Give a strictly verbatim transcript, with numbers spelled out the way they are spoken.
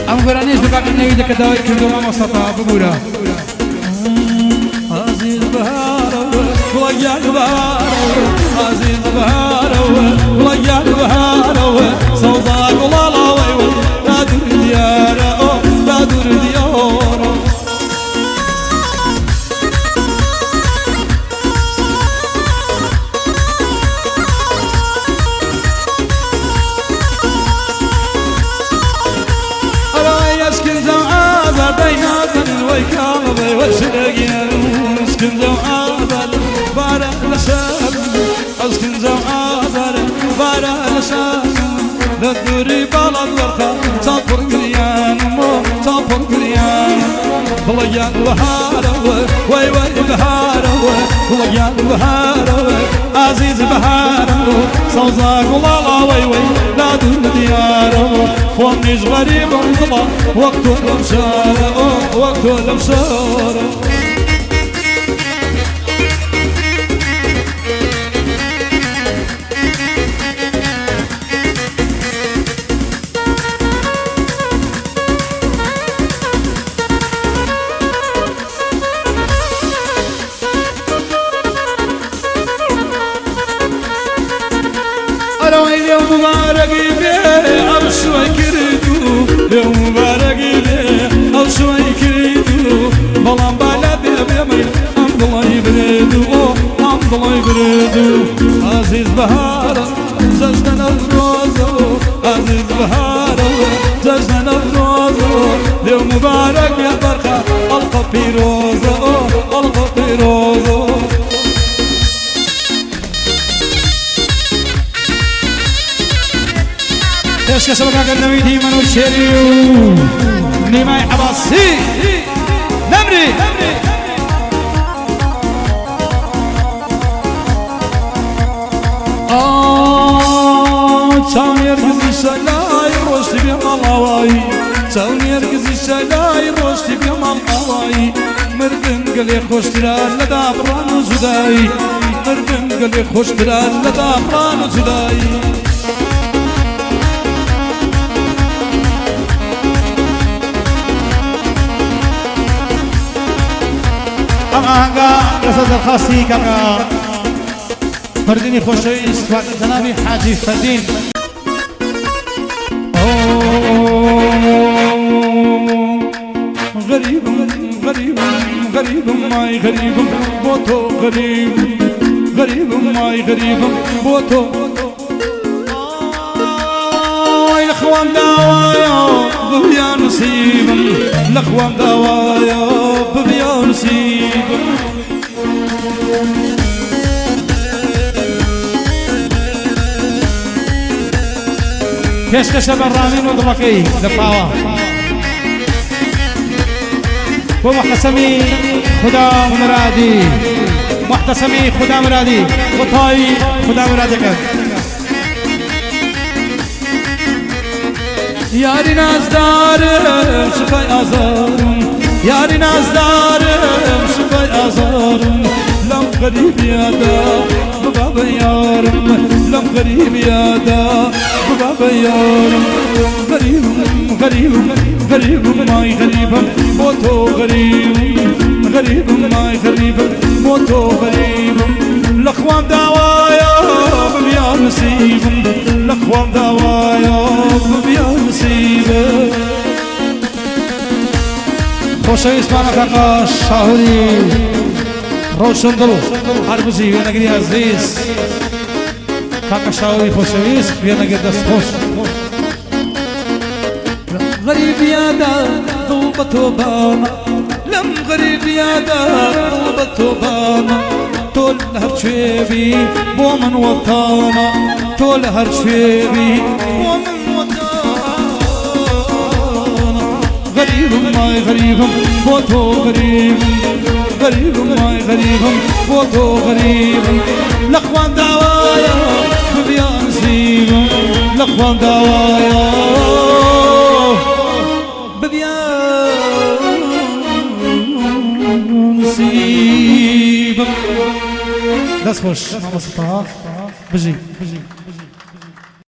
ام گرانیش بکن نویده که دایی کردو ما مصطفى بگورا عزیز بهارو ولایان بهارو عزیز بهارو ولایان بهارو سوزا گلالا وی دادور دیارو دادور دیارو اسكن زو عابر بارا لسان اسكن زو عابر بارا لسان للدوري بلد ورخا صفر قريان مو صفر قريان بليان بهارو وي وي بهارو بليان بهارو عزيز بهارو صوزاق ولا وي وي لا دون ديارو فونيش غريب انطلع وقت الامسار وقت الامسار اليوم مبارك بيه أو شوي كريدو اليوم مبارك بيه أو شوي كريدو بلان بلدي بيمر أمد الله يبريدو أمد الله يبريدو عزيز بهارة زجنا الروزو عزيز بهارة زجنا الروزو اليوم مبارك يا برخة ألقى بيروزو ألقى بيروزو ايش كسبك النويدي منو الشريو نيماي حباسي نمري آه تاون يركز الشلاي روشتي بيمال هواي تاون يركز الشلاي روشتي بيمال هواي مردن قلي خوش تران لدى بران وزداي مردن قلي خوش تران لدى بران وزداي آنگا رسد الخاصی کاکا فردینی خوشویست و جنابی حاجی فردین غریب غریب غریب مای غریب بوتو غریب غریب مای غریب بوتو لخوان دوايا ببيا نصيب لخوان دوايا ببيا نصيب كيش كشب الرامين ودركي دفاوة ومحتسمي خدا مرادي محتسمي خدا مرادي وطاي خدا مرادي كان ياري نازدارم شفاي آزارم ياري نازدارم شفاي آزارم لم غريب يادا ببابا يارم لم غريب يادا ببابا يارم غريب غريب غريب ماي غريب موتو غريب غريب ماي غريب موتو غريب لخوان دوايا ببيا نصيب لخوان دوايا ببيا نصيب خوشویست مانا کاکا شاهدی روشن دلو هر بزی وی نگری عزیز کاکا شاهدی خوشویست وی نگر دست خوش غريب يادا ضوبته بانا لم غريب يادا ضوبته بانا تول هر شويبي بومن وطانا تول هر شويبي بومن وطانا غريب ماي غريب بوتو غريب غريب ماي غريب بوتو غريب لخوان دوايا ببيا نصيب لخوان دوايا ببيا نصيب دست خوش ماما سپاه بجی بجی